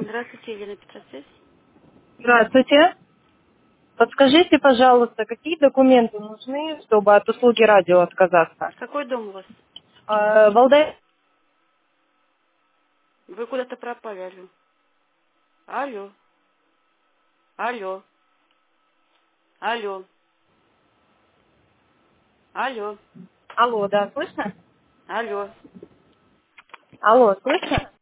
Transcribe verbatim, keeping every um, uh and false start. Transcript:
Здравствуйте, Елена Петросвязь. Здравствуйте. Подскажите, пожалуйста, какие документы нужны, чтобы от услуги радио отказаться? Какой дом у вас? Э, Валдай... Вы куда-то пропали, алло. Алло, алло, алло, алло, Алло, да, слышно? алло. Алло, слышно?